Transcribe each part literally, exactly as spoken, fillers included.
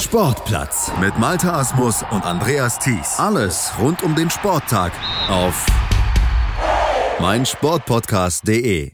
Sportplatz mit Malte Asmus und Andreas Thies. Alles rund um den Sporttag auf meinsportpodcast punkt de.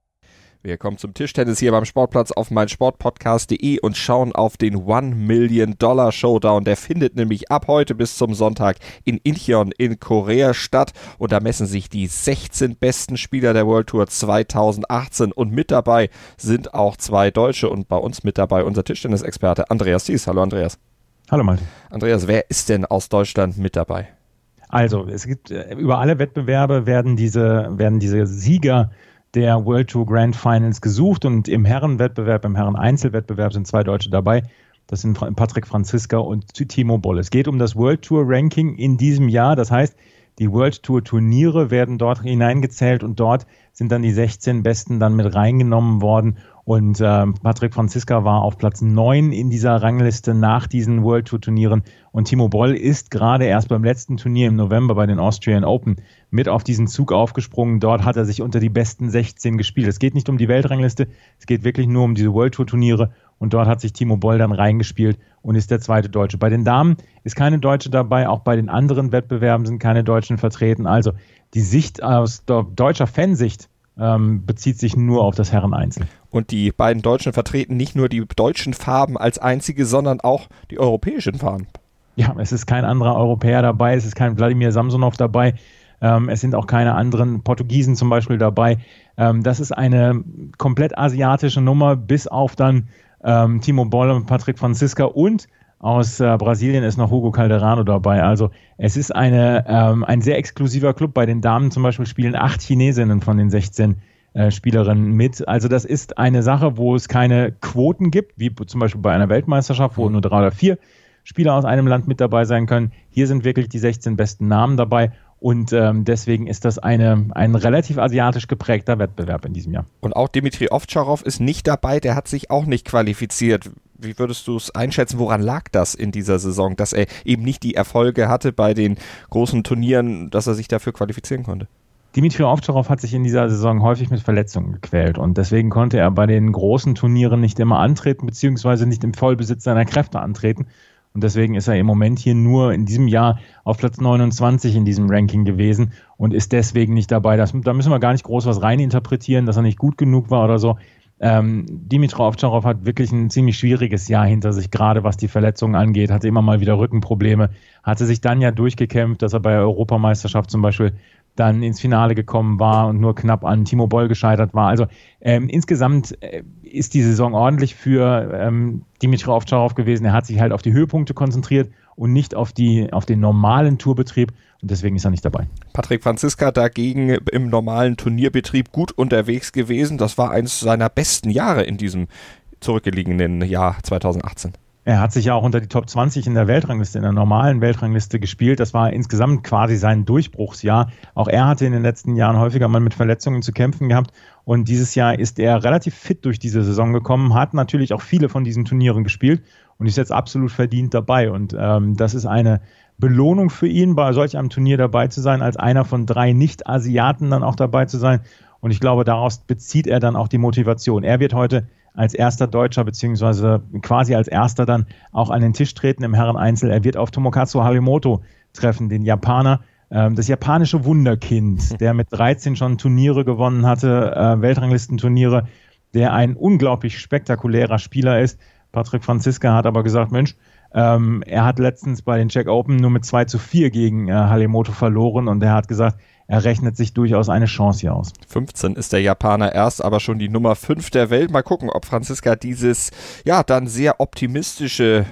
Wir kommen zum Tischtennis hier beim Sportplatz auf meinsportpodcast punkt de und schauen auf den One-Million-Dollar-Showdown. Der findet nämlich ab heute bis zum Sonntag in Incheon in Korea statt. Und da messen sich die sechzehn besten Spieler der World Tour zweitausendachtzehn. Und mit dabei sind auch zwei Deutsche und bei uns mit dabei unser Tischtennis-Experte Andreas Thies. Hallo Andreas. Hallo Malte. Andreas, wer ist denn aus Deutschland mit dabei? Also, es gibt über alle Wettbewerbe werden diese, werden diese Sieger der World Tour Grand Finals gesucht und im Herrenwettbewerb, im Herren-Einzelwettbewerb sind zwei Deutsche dabei. Das sind Patrick Franziska und Timo Boll. Es geht um das World Tour Ranking in diesem Jahr. Das heißt, die World Tour Turniere werden dort hineingezählt und dort sind dann die sechzehn Besten dann mit reingenommen worden. Und äh, Patrick Franziska war auf Platz neun in dieser Rangliste nach diesen World Tour Turnieren. Und Timo Boll ist gerade erst beim letzten Turnier im November bei den Austrian Open mit auf diesen Zug aufgesprungen. Dort hat er sich unter die besten sechzehn gespielt. Es geht nicht um die Weltrangliste, es geht wirklich nur um diese World Tour Turniere. Und dort hat sich Timo Boll dann reingespielt und ist der zweite Deutsche. Bei den Damen ist keine Deutsche dabei, auch bei den anderen Wettbewerben sind keine Deutschen vertreten. Also die Sicht aus deutscher Fansicht ähm, bezieht sich nur auf das Herren-Einzel. Und die beiden Deutschen vertreten nicht nur die deutschen Farben als einzige, sondern auch die europäischen Farben. Ja, es ist kein anderer Europäer dabei, es ist kein Wladimir Samsonov dabei, ähm, es sind auch keine anderen Portugiesen zum Beispiel dabei. Ähm, das ist eine komplett asiatische Nummer, bis auf dann ähm, Timo Boll und Patrick Franziska, und aus äh, Brasilien ist noch Hugo Calderano dabei. Also es ist eine, ähm, ein sehr exklusiver Club. Bei den Damen zum Beispiel spielen acht Chinesinnen von den sechzehn äh, Spielerinnen mit. Also das ist eine Sache, wo es keine Quoten gibt, wie zum Beispiel bei einer Weltmeisterschaft, wo nur drei oder vier Spieler aus einem Land mit dabei sein können. Hier sind wirklich die sechzehn besten Namen dabei. Und ähm, deswegen ist das eine, ein relativ asiatisch geprägter Wettbewerb in diesem Jahr. Und auch Dimitri Ovtcharov ist nicht dabei, der hat sich auch nicht qualifiziert. Wie würdest du es einschätzen, woran lag das in dieser Saison, dass er eben nicht die Erfolge hatte bei den großen Turnieren, dass er sich dafür qualifizieren konnte? Dimitri Ovtcharov hat sich in dieser Saison häufig mit Verletzungen gequält und deswegen konnte er bei den großen Turnieren nicht immer antreten, beziehungsweise nicht im Vollbesitz seiner Kräfte antreten. Und deswegen ist er im Moment hier nur in diesem Jahr auf Platz neunundzwanzig in diesem Ranking gewesen und ist deswegen nicht dabei. Das, da müssen wir gar nicht groß was reininterpretieren, dass er nicht gut genug war oder so. Ähm, Dimitri Ovtcharov hat wirklich ein ziemlich schwieriges Jahr hinter sich, gerade was die Verletzungen angeht, hatte immer mal wieder Rückenprobleme, hatte sich dann ja durchgekämpft, dass er bei der Europameisterschaft zum Beispiel dann ins Finale gekommen war und nur knapp an Timo Boll gescheitert war. Also ähm, insgesamt äh, ist die Saison ordentlich für ähm, Dimitri Ovtcharov gewesen. Er hat sich halt auf die Höhepunkte konzentriert und nicht auf, die, auf den normalen Tourbetrieb und deswegen ist er nicht dabei. Patrick Franziska dagegen im normalen Turnierbetrieb gut unterwegs gewesen. Das war eines seiner besten Jahre in diesem zurückgelegenen Jahr zweitausendachtzehn. Er hat sich ja auch unter die Top zwanzig in der Weltrangliste, in der normalen Weltrangliste gespielt. Das war insgesamt quasi sein Durchbruchsjahr. Auch er hatte in den letzten Jahren häufiger mal mit Verletzungen zu kämpfen gehabt. Und dieses Jahr ist er relativ fit durch diese Saison gekommen, hat natürlich auch viele von diesen Turnieren gespielt und ist jetzt absolut verdient dabei. Und ähm, das ist eine Belohnung für ihn, bei solch einem Turnier dabei zu sein, als einer von drei Nicht-Asiaten dann auch dabei zu sein. Und ich glaube, daraus bezieht er dann auch die Motivation. Er wird heute als erster Deutscher, beziehungsweise quasi als erster dann auch an den Tisch treten im Herren-Einzel. Er wird auf Tomokazu Harimoto treffen, den Japaner, ähm, das japanische Wunderkind, der mit dreizehn schon Turniere gewonnen hatte, äh, Weltranglistenturniere, der ein unglaublich spektakulärer Spieler ist. Patrick Franziska hat aber gesagt, Mensch, ähm, er hat letztens bei den Czech Open nur mit zwei zu vier gegen äh, Harimoto verloren und er hat gesagt, er rechnet sich durchaus eine Chance hier aus. fünfzehn ist der Japaner erst, aber schon die Nummer fünf der Welt. Mal gucken, ob Franziska dieses, ja, dann sehr optimistische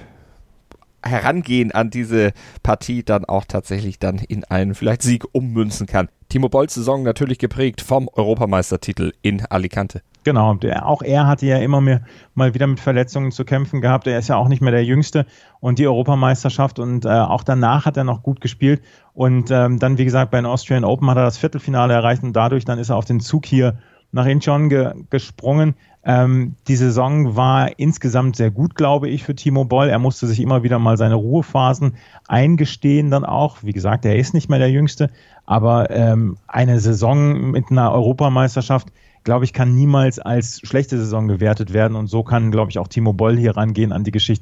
Herangehen an diese Partie dann auch tatsächlich dann in einen vielleicht Sieg ummünzen kann. Timo Bolls Saison natürlich geprägt vom Europameistertitel in Alicante. Genau, der, auch er hatte ja immer mehr, mal wieder mit Verletzungen zu kämpfen gehabt. Er ist ja auch nicht mehr der Jüngste und die Europameisterschaft und äh, auch danach hat er noch gut gespielt und ähm, dann, wie gesagt, bei den Austrian Open hat er das Viertelfinale erreicht und dadurch dann ist er auf den Zug hier nach Incheon ge- gesprungen. Ähm, die Saison war insgesamt sehr gut, glaube ich, für Timo Boll. Er musste sich immer wieder mal seine Ruhephasen eingestehen dann auch. Wie gesagt, er ist nicht mehr der Jüngste, aber ähm, eine Saison mit einer Europameisterschaft, glaube ich, kann niemals als schlechte Saison gewertet werden und so kann, glaube ich, auch Timo Boll hier rangehen an die Geschichte.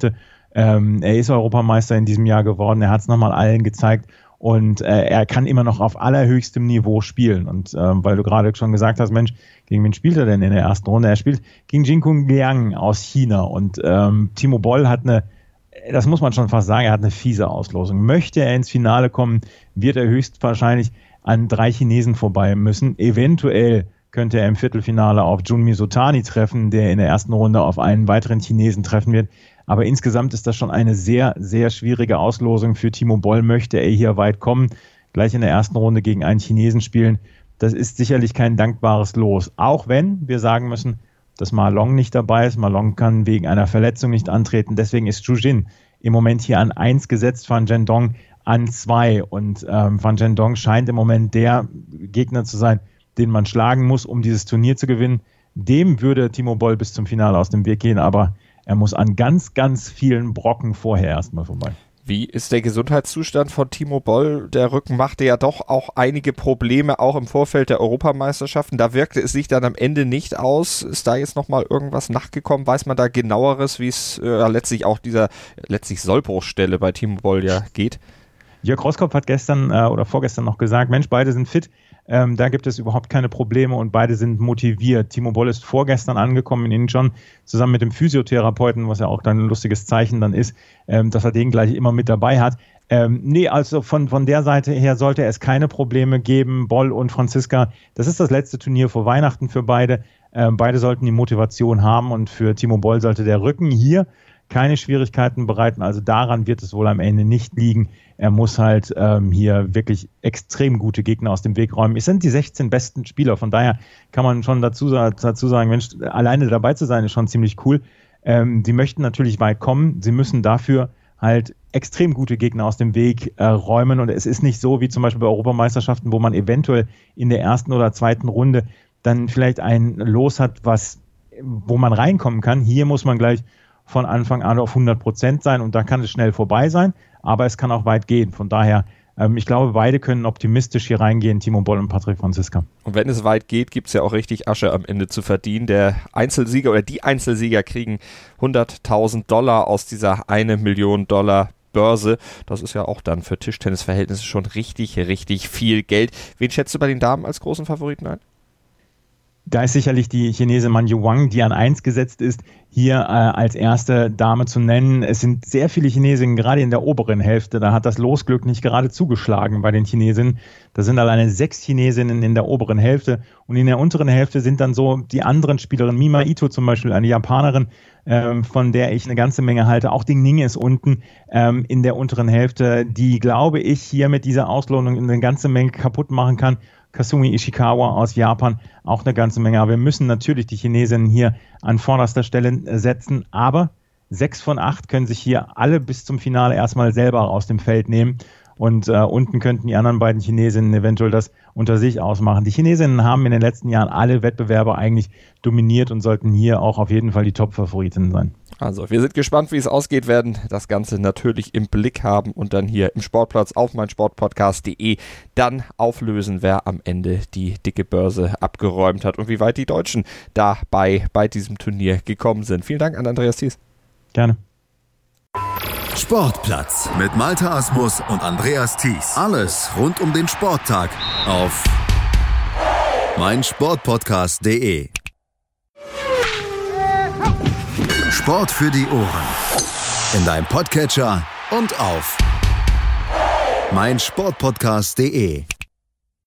Ähm, er ist Europameister in diesem Jahr geworden, er hat es nochmal allen gezeigt und äh, er kann immer noch auf allerhöchstem Niveau spielen. Und äh, weil du gerade schon gesagt hast, Mensch, gegen wen spielt er denn in der ersten Runde? Er spielt gegen Jinkun Liang aus China und ähm, Timo Boll hat eine, das muss man schon fast sagen, er hat eine fiese Auslosung. Möchte er ins Finale kommen, wird er höchstwahrscheinlich an drei Chinesen vorbei müssen. Eventuell könnte er im Viertelfinale auf Junmi Sotani treffen, der in der ersten Runde auf einen weiteren Chinesen treffen wird. Aber insgesamt ist das schon eine sehr, sehr schwierige Auslosung für Timo Boll. Möchte er hier weit kommen, gleich in der ersten Runde gegen einen Chinesen spielen, das ist sicherlich kein dankbares Los. Auch wenn wir sagen müssen, dass Ma Long nicht dabei ist. Ma Long kann wegen einer Verletzung nicht antreten. Deswegen ist Zhu Jin im Moment hier an eins gesetzt, Fan Zhendong an zwei. Und ähm, Fan Zhendong scheint im Moment der Gegner zu sein, den man schlagen muss, um dieses Turnier zu gewinnen. Dem würde Timo Boll bis zum Finale aus dem Weg gehen, aber er muss an ganz, ganz vielen Brocken vorher erstmal vorbei. Wie ist der Gesundheitszustand von Timo Boll? Der Rücken machte ja doch auch einige Probleme, auch im Vorfeld der Europameisterschaften. Da wirkte es sich dann am Ende nicht aus. Ist da jetzt nochmal irgendwas nachgekommen? Weiß man da genaueres, wie es äh, letztlich auch dieser letztlich Sollbruchstelle bei Timo Boll ja geht? Jörg Roskopf hat gestern äh, oder vorgestern noch gesagt, Mensch, beide sind fit. Ähm, da gibt es überhaupt keine Probleme und beide sind motiviert. Timo Boll ist vorgestern angekommen in Incheon, zusammen mit dem Physiotherapeuten, was ja auch dann ein lustiges Zeichen dann ist, ähm, dass er den gleich immer mit dabei hat. Ähm, nee, also von, von der Seite her sollte es keine Probleme geben. Boll und Franziska, das ist das letzte Turnier vor Weihnachten für beide. Ähm, beide sollten die Motivation haben und für Timo Boll sollte der Rücken hier keine Schwierigkeiten bereiten. Also daran wird es wohl am Ende nicht liegen. Er muss halt ähm, hier wirklich extrem gute Gegner aus dem Weg räumen. Es sind die sechzehn besten Spieler, von daher kann man schon dazu, dazu sagen, Mensch, alleine dabei zu sein ist schon ziemlich cool. Ähm, sie möchten natürlich weit kommen, sie müssen dafür halt extrem gute Gegner aus dem Weg äh, räumen und es ist nicht so wie zum Beispiel bei Europameisterschaften, wo man eventuell in der ersten oder zweiten Runde dann vielleicht ein Los hat, was, wo man reinkommen kann. Hier muss man gleich von Anfang an auf hundert Prozent sein und da kann es schnell vorbei sein, aber es kann auch weit gehen. Von daher, ähm, ich glaube, beide können optimistisch hier reingehen, Timo Boll und Patrick Franziska. Und wenn es weit geht, gibt es ja auch richtig Asche am Ende zu verdienen. Der Einzelsieger oder die Einzelsieger kriegen hunderttausend Dollar aus dieser eine Million Dollar Börse. Das ist ja auch dann für Tischtennisverhältnisse schon richtig, richtig viel Geld. Wen schätzt du bei den Damen als großen Favoriten ein? Da ist sicherlich die Chinesin Man Yu Wang, die an eins gesetzt ist, hier äh, als erste Dame zu nennen. Es sind sehr viele Chinesinnen, gerade in der oberen Hälfte. Da hat das Losglück nicht gerade zugeschlagen bei den Chinesinnen. Da sind alleine sechs Chinesinnen in der oberen Hälfte. Und in der unteren Hälfte sind dann so die anderen Spielerinnen. Mima Ito zum Beispiel, eine Japanerin, ähm, von der ich eine ganze Menge halte. Auch Ding Ning ist unten ähm, in der unteren Hälfte, die, glaube ich, hier mit dieser Auslosung eine ganze Menge kaputt machen kann. Kasumi Ishikawa aus Japan, auch eine ganze Menge. Aber wir müssen natürlich die Chinesinnen hier an vorderster Stelle setzen. Aber sechs von acht können sich hier alle bis zum Finale erstmal selber aus dem Feld nehmen. Und äh, unten könnten die anderen beiden Chinesinnen eventuell das unter sich ausmachen. Die Chinesinnen haben in den letzten Jahren alle Wettbewerbe eigentlich dominiert und sollten hier auch auf jeden Fall die Top-Favoritinnen sein. Also, wir sind gespannt, wie es ausgeht, werden das Ganze natürlich im Blick haben und dann hier im Sportplatz auf meinsportpodcast punkt de dann auflösen, wer am Ende die dicke Börse abgeräumt hat und wie weit die Deutschen dabei bei diesem Turnier gekommen sind. Vielen Dank an Andreas Thies. Gerne. Sportplatz mit Malte Asmus und Andreas Thies. Alles rund um den Sporttag auf meinsportpodcast punkt de. Sport für die Ohren. In deinem Podcatcher und auf meinsportpodcast punkt de.